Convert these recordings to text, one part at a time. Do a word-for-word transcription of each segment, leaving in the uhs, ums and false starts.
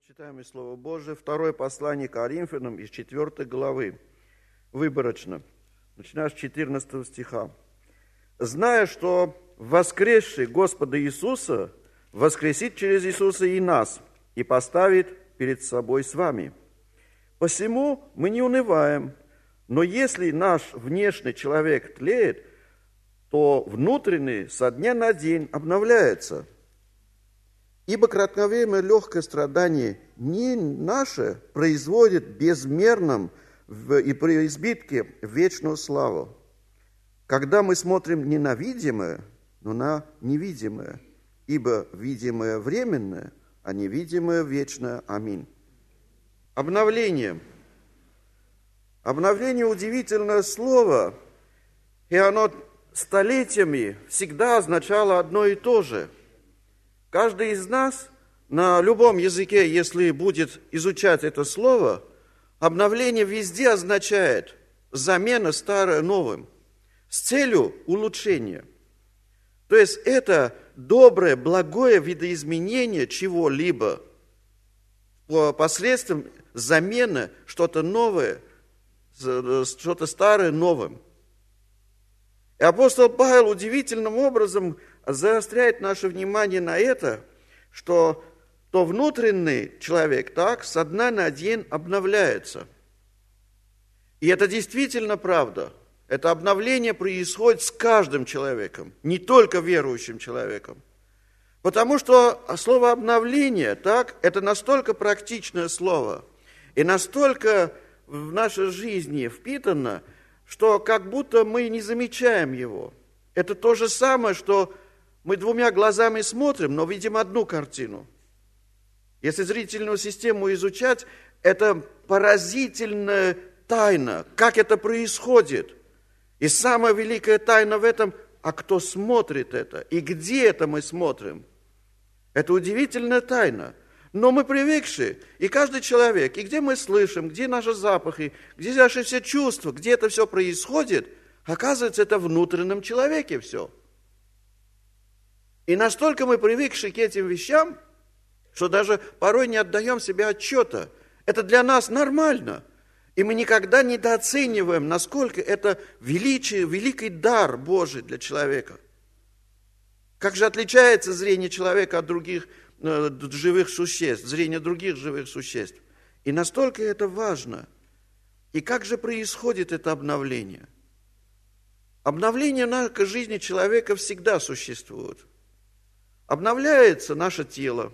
Читаем из Слова Божие, второе послание Коринфянам из четвёртой главы, выборочно, начиная с четырнадцатого стиха. «Зная, что воскресший Господа Иисуса воскресит через Иисуса и нас, и поставит перед собой с вами. Посему мы не унываем, но если наш внешний человек тлеет, то внутренний со дня на день обновляется. Ибо кратковременное легкое страдание не наше производит безмерным и при избытке вечную славу, когда мы смотрим не на видимое, но на невидимое, ибо видимое временное, а невидимое вечное. Аминь». Обновление. Обновление – удивительное слово, и оно столетиями всегда означало одно и то же. Каждый из нас на любом языке, если будет изучать это слово, обновление везде означает замена старое новым с целью улучшения. То есть это доброе, благое видоизменение чего-либо посредством замены что-то новое, что-то старое новым. И апостол Павел удивительным образом заостряет наше внимание на это, что то внутренний человек так со дня на день обновляется. И это действительно правда. Это обновление происходит с каждым человеком, не только верующим человеком. Потому что слово «обновление» так, это настолько практичное слово и настолько в нашей жизни впитано, что как будто мы не замечаем его. Это то же самое, что мы двумя глазами смотрим, но видим одну картину. Если зрительную систему изучать, это поразительная тайна, как это происходит. И самая великая тайна в этом, а кто смотрит это, и где это мы смотрим. Это удивительная тайна. Но мы привыкшие, и каждый человек, и где мы слышим, где наши запахи, где наши все чувства, где это все происходит, оказывается, это в внутреннем человеке все. И настолько мы привыкшие к этим вещам, что даже порой не отдаем себе отчета. Это для нас нормально. И мы никогда недооцениваем, насколько это величие, великий дар Божий для человека. Как же отличается зрение человека от других э, живых существ, зрение других живых существ. И настолько это важно. И как же происходит это обновление? Обновление на жизни человека всегда существует. Обновляется наше тело.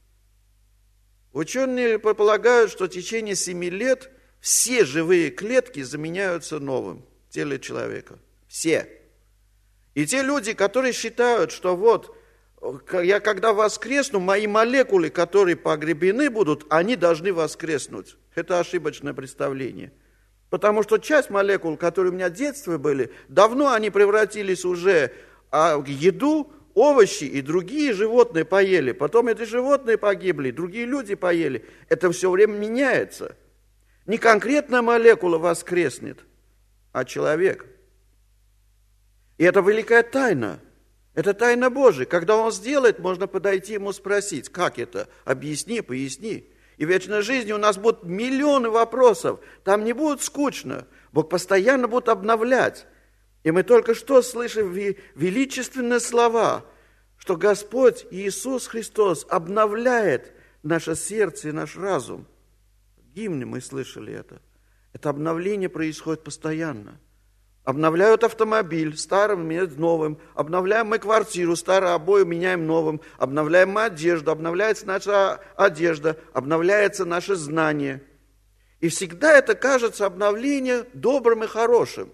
Ученые предполагают, что в течение семи лет все живые клетки заменяются новым в теле человека. Все. И те люди, которые считают, что вот, я когда воскресну, мои молекулы, которые погребены будут, они должны воскреснуть. Это ошибочное представление. Потому что часть молекул, которые у меня в детстве были, давно они превратились уже в еду, овощи и другие животные поели. Потом эти животные погибли, другие люди поели. Это все время меняется. Не конкретная молекула воскреснет, а человек. И это великая тайна. Это тайна Божия. Когда Он сделает, можно подойти ему спросить, как это? Объясни, поясни. И в вечной жизни у нас будут миллионы вопросов. Там не будет скучно. Бог постоянно будет обновлять. И мы только что слышим величественные слова, что Господь Иисус Христос обновляет наше сердце и наш разум. В гимне мы слышали это. Это обновление происходит постоянно. Обновляют автомобиль, старым меняют новым. Обновляем мы квартиру, старые обои меняем новым. Обновляем мы одежду, обновляется наша одежда, обновляется наше знание. И всегда это кажется обновление добрым и хорошим.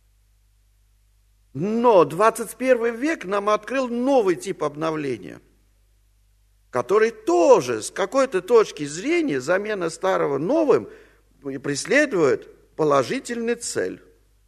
Но двадцать первый век нам открыл новый тип обновления, который тоже с какой-то точки зрения замена старого новым преследует положительную цель.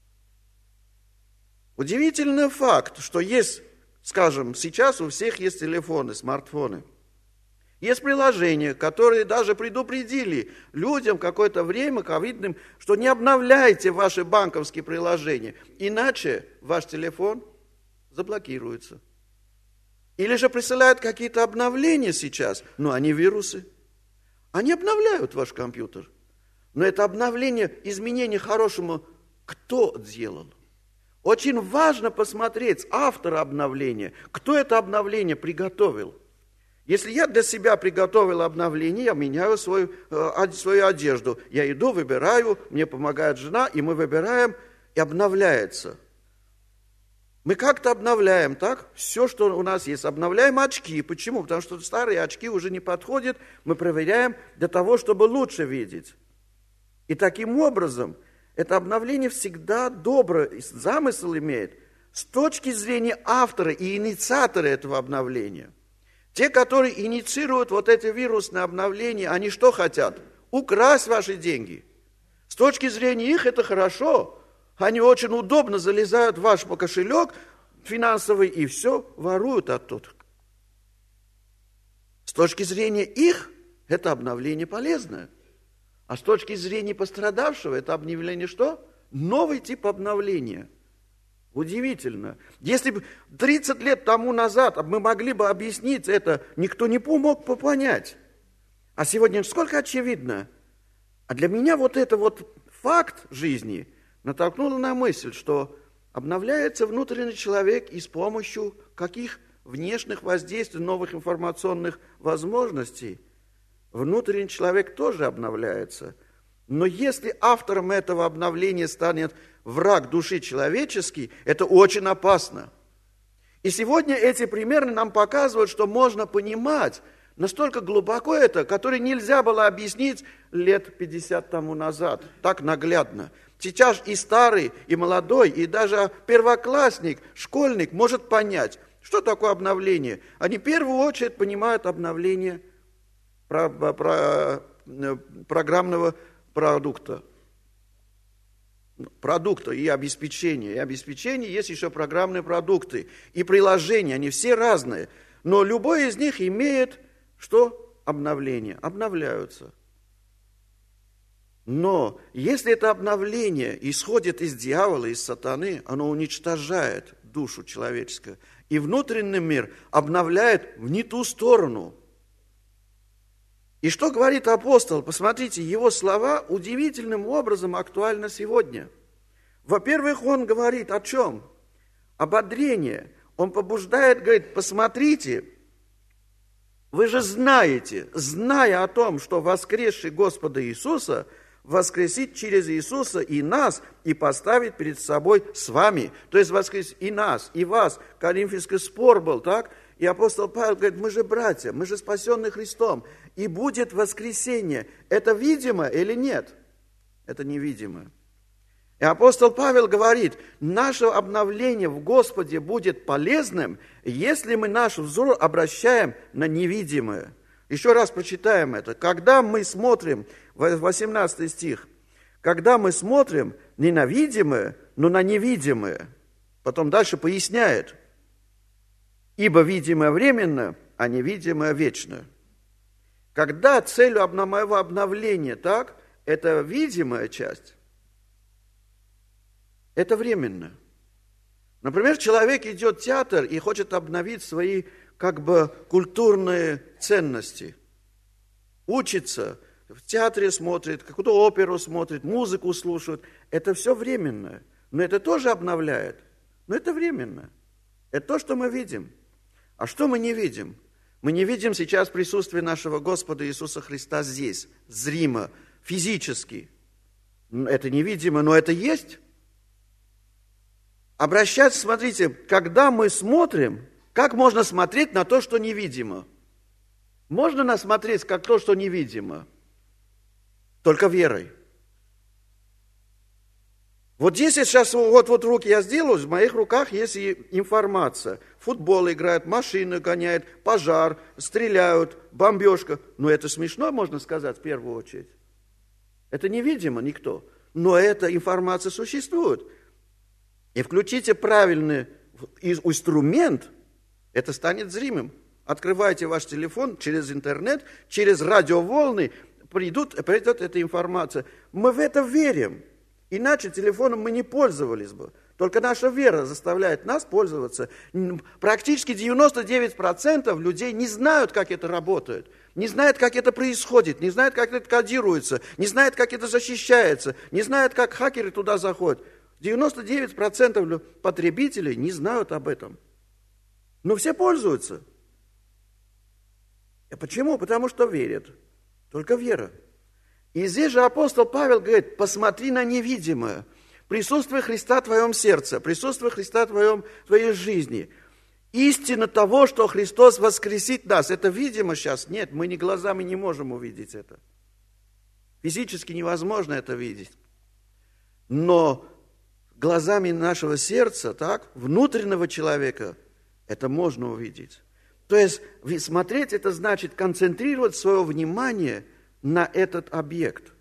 Удивительный факт, что есть, скажем, сейчас у всех есть телефоны, смартфоны. Есть приложения, которые даже предупредили людям какое-то время ковидным, что не обновляйте ваши банковские приложения, иначе ваш телефон заблокируется. Или же присылают какие-то обновления сейчас, но они вирусы. Они обновляют ваш компьютер. Но это обновление, изменение хорошему, кто сделал? Очень важно посмотреть автора обновления, кто это обновление приготовил. Если я для себя приготовил обновление, я меняю свою, свою одежду. Я иду, выбираю, мне помогает жена, и мы выбираем, и обновляется. Мы как-то обновляем, так? Все, что у нас есть. Обновляем очки. Почему? Потому что старые очки уже не подходят. Мы проверяем для того, чтобы лучше видеть. И таким образом, это обновление всегда добрый замысел имеет с точки зрения автора и инициатора этого обновления. Те, которые инициируют вот эти вирусные обновления, они что хотят? Украсть ваши деньги. С точки зрения их это хорошо. Они очень удобно залезают в ваш кошелек финансовый и все воруют оттуда. С точки зрения их это обновление полезное. А с точки зрения пострадавшего это обновление что? Новый тип обновления. Удивительно. Если бы тридцать лет тому назад мы могли бы объяснить это, никто не мог бы понять. А сегодня сколько очевидно. А для меня вот это вот факт жизни натолкнул на мысль, что обновляется внутренний человек и с помощью каких внешних воздействий, новых информационных возможностей. Внутренний человек тоже обновляется. Но если автором этого обновления станет враг души человеческий, это очень опасно. И сегодня эти примеры нам показывают, что можно понимать, настолько глубоко это, которое нельзя было объяснить лет пятьдесят тому назад, так наглядно. Сейчас и старый, и молодой, и даже первоклассник, школьник может понять, что такое обновление. Они в первую очередь понимают обновление про, про, программного продукта. Продукта и обеспечения. И обеспечение есть еще программные продукты. И приложения, они все разные. Но любой из них имеет что? Обновление. Обновляются. Но если это обновление исходит из дьявола, из сатаны, оно уничтожает душу человеческую. И внутренний мир обновляет в не ту сторону. И что говорит апостол? Посмотрите, его слова удивительным образом актуальны сегодня. Во-первых, он говорит о чем? Ободрение. Он побуждает, говорит, посмотрите, вы же знаете, зная о том, что воскресший Господа Иисуса воскресит через Иисуса и нас, и поставит перед собой с вами. То есть воскресит и нас, и вас. Коринфянский спор был, так? И апостол Павел говорит, мы же братья, мы же спасенные Христом. И будет воскресение. Это видимо или нет? Это невидимо. И апостол Павел говорит, наше обновление в Господе будет полезным, если мы наш взор обращаем на невидимое. Еще раз прочитаем это. Когда мы смотрим, восемнадцатый стих, когда мы смотрим не на видимое, но на невидимое. Потом дальше поясняет. Ибо видимое временно, а невидимое вечно. Когда целью моего обновления, так, это видимая часть, это временно. Например, человек идет в театр и хочет обновить свои, как бы, культурные ценности. Учится, в театре смотрит, какую-то оперу смотрит, музыку слушает. Это все временно. Но это тоже обновляет. Но это временно. Это то, что мы видим. А что мы не видим? Мы не видим сейчас присутствие нашего Господа Иисуса Христа здесь, зримо, физически. Это невидимо, но это есть. Обращаться, смотрите, когда мы смотрим, как можно смотреть на то, что невидимо? Можно нас смотреть, как то, что невидимо? Только верой. Вот здесь я сейчас, вот, вот руки я сделаю, в моих руках есть информация. Футбол играют, машины гоняют, пожар, стреляют, бомбежка. Но это смешно, можно сказать, в первую очередь. Это невидимо никто. Но эта информация существует. И включите правильный инструмент, это станет зримым. Открывайте ваш телефон через интернет, через радиоволны, придут, придет эта информация. Мы в это верим. Иначе телефоном мы не пользовались бы. Только наша вера заставляет нас пользоваться. Практически девяносто девять процентов людей не знают, как это работает. не знает, как это происходит, не знает, как это кодируется, не знает, как это защищается, не знает, как хакеры туда заходят. девяносто девять процентов потребителей не знают об этом. Но все пользуются. А почему? Потому что верят. Только вера. И здесь же апостол Павел говорит, посмотри на невидимое. Присутствие Христа в твоем сердце, присутствие Христа в твоем, в твоей жизни. Истина того, что Христос воскресит нас. Это видимо сейчас? Нет, мы ни глазами не можем увидеть это. Физически невозможно это видеть. Но глазами нашего сердца, так, внутреннего человека, это можно увидеть. То есть смотреть, это значит концентрировать свое внимание на этот объект.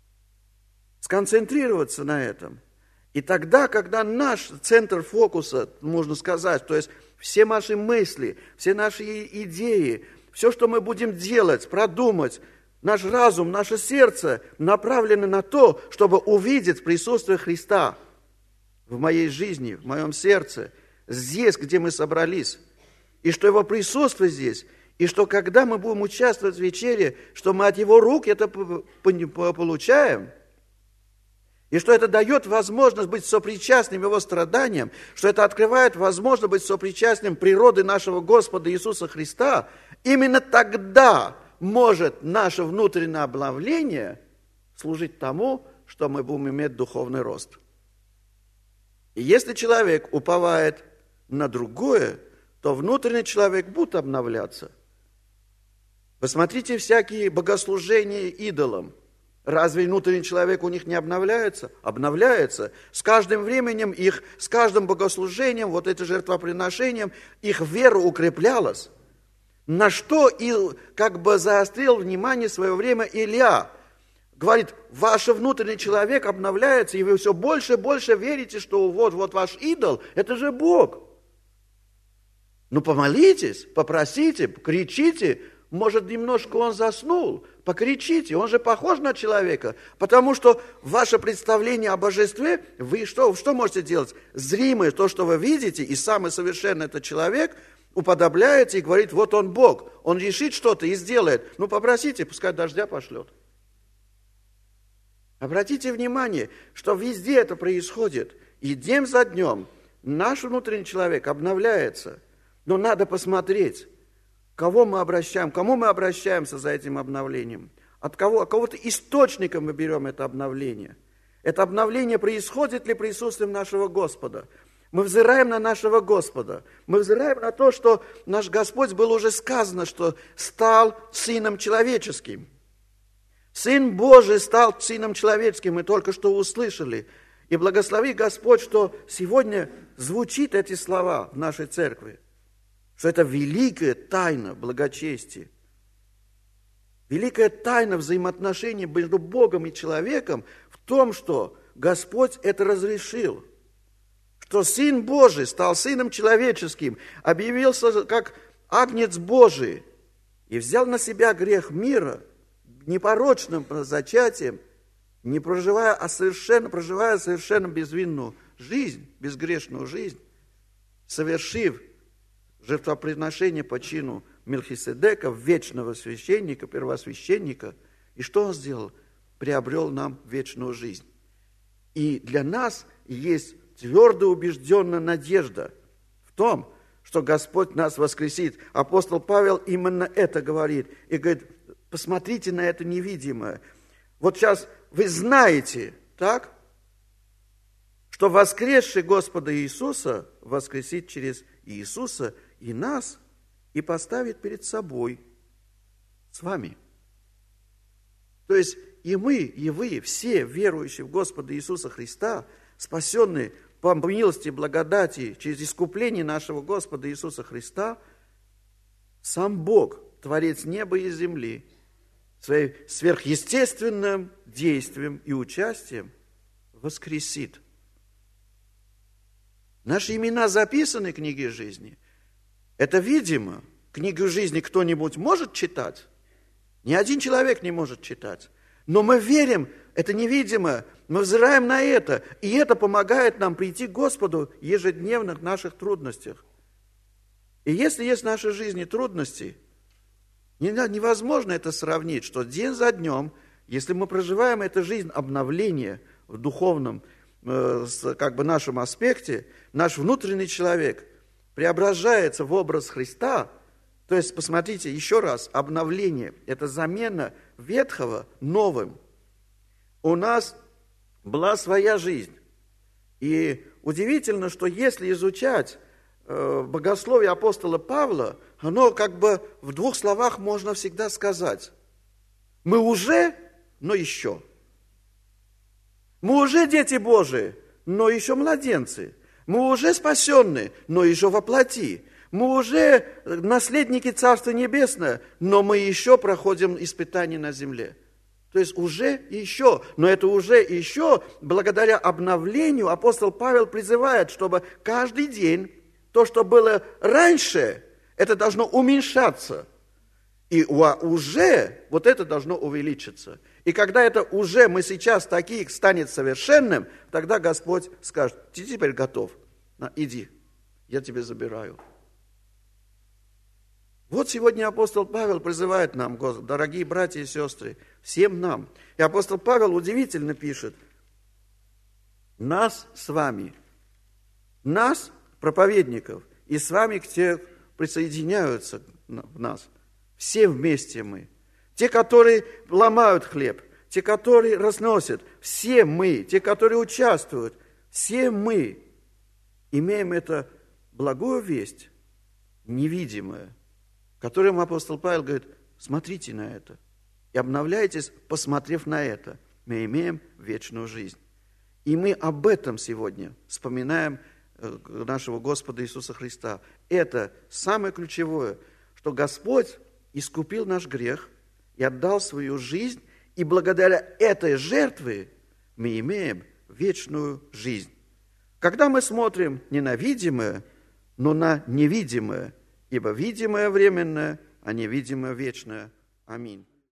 Сконцентрироваться на этом. И тогда, когда наш центр фокуса, можно сказать, то есть все наши мысли, все наши идеи, все, что мы будем делать, продумать, наш разум, наше сердце направлены на то, чтобы увидеть присутствие Христа в моей жизни, в моем сердце, здесь, где мы собрались. И что Его присутствие здесь, и что когда мы будем участвовать в вечере, что мы от Его рук это получаем, и что это дает возможность быть сопричастным Его страданиям, что это открывает возможность быть сопричастным природы нашего Господа Иисуса Христа, именно тогда может наше внутреннее обновление служить тому, что мы будем иметь духовный рост. И если человек уповает на другое, то внутренний человек будет обновляться. Посмотрите всякие богослужения идолам. Разве внутренний человек у них не обновляется? Обновляется. С каждым временем их, с каждым богослужением, вот этим жертвоприношением, их вера укреплялась. На что и как бы заострил внимание в свое время Илья. Говорит, ваш внутренний человек обновляется, и вы все больше и больше верите, что вот, вот ваш идол, это же Бог. Ну, помолитесь, попросите, кричите. Может, немножко он заснул. Покричите, он же похож на человека. Потому что ваше представление о божестве, вы что, что можете делать? Зримое, то, что вы видите, и самый совершенный этот человек, уподобляете и говорит, вот он Бог. Он решит что-то и сделает. Ну, попросите, пускай дождя пошлет. Обратите внимание, что везде это происходит. И день за днем наш внутренний человек обновляется. Но надо посмотреть, кого мы обращаем, кому мы обращаемся за этим обновлением. От кого, от кого-то источника мы берем это обновление. Это обновление происходит ли присутствием нашего Господа? Мы взираем на нашего Господа. Мы взираем на то, что наш Господь, было уже сказано, что стал Сыном Человеческим. Сын Божий стал Сыном Человеческим, мы только что услышали. И благослови Господь, что сегодня звучит эти слова в нашей церкви. Что это великая тайна благочестия. Великая тайна взаимоотношений между Богом и человеком в том, что Господь это разрешил. Что Сын Божий стал Сыном Человеческим, объявился как Агнец Божий и взял на себя грех мира непорочным зачатием, не проживая, а совершенно, проживая совершенно безвинную жизнь, безгрешную жизнь, совершив жертвоприношение по чину Мелхиседека, вечного священника, первосвященника. И что он сделал? Приобрел нам вечную жизнь. И для нас есть твердо убежденная надежда в том, что Господь нас воскресит. Апостол Павел именно это говорит. И говорит, посмотрите на это невидимое. Вот сейчас вы знаете, так, что воскресший Господа Иисуса воскресит через Иисуса и нас, и поставит перед собой, с вами. То есть и мы, и вы, все верующие в Господа Иисуса Христа, спасенные по милости и благодати через искупление нашего Господа Иисуса Христа, сам Бог, Творец неба и земли, своим сверхъестественным действием и участием воскресит. Наши имена записаны в книге жизни. Это видимо. Книгу жизни кто-нибудь может читать? Ни один человек не может читать. Но мы верим, это невидимо, мы взираем на это, и это помогает нам прийти к Господу в ежедневных наших трудностях. И если есть в нашей жизни трудности, Невозможно это сравнить, что день за днем, если мы проживаем эту жизнь обновления в духовном, э, как бы нашем аспекте, наш внутренний человек преображается в образ Христа. То есть, посмотрите, еще раз, обновление – это замена ветхого новым. У нас была своя жизнь. И удивительно, что если изучать э, богословие апостола Павла, оно как бы в двух словах можно всегда сказать. Мы уже, но еще. Мы уже дети Божии, но еще младенцы. Мы уже спасенные, но еще во плоти. Мы уже наследники Царства Небесного, но мы еще проходим испытания на земле. То есть уже и еще. Но это уже и еще, благодаря обновлению, апостол Павел призывает, чтобы каждый день то, что было раньше, это должно уменьшаться. И уже вот это должно увеличиться. И когда это уже мы сейчас такие станет совершенным, тогда Господь скажет: ты теперь готов, иди, я тебя забираю. Вот сегодня апостол Павел призывает нам, дорогие братья и сестры, всем нам. И апостол Павел удивительно пишет: нас с вами, нас, проповедников, и с вами, те присоединяются в нас, все вместе мы. Те, которые ломают хлеб, те, которые разносят, все мы, те, которые участвуют, все мы имеем эту благую весть, невидимую, которым апостол Павел говорит: смотрите на это и обновляйтесь, посмотрев на это. Мы имеем вечную жизнь. И мы об этом сегодня вспоминаем нашего Господа Иисуса Христа. Это самое ключевое, что Господь искупил наш грех и отдал свою жизнь, и благодаря этой жертве мы имеем вечную жизнь. Когда мы смотрим не на видимое, но на невидимое, ибо видимое временное, а невидимое вечное. Аминь.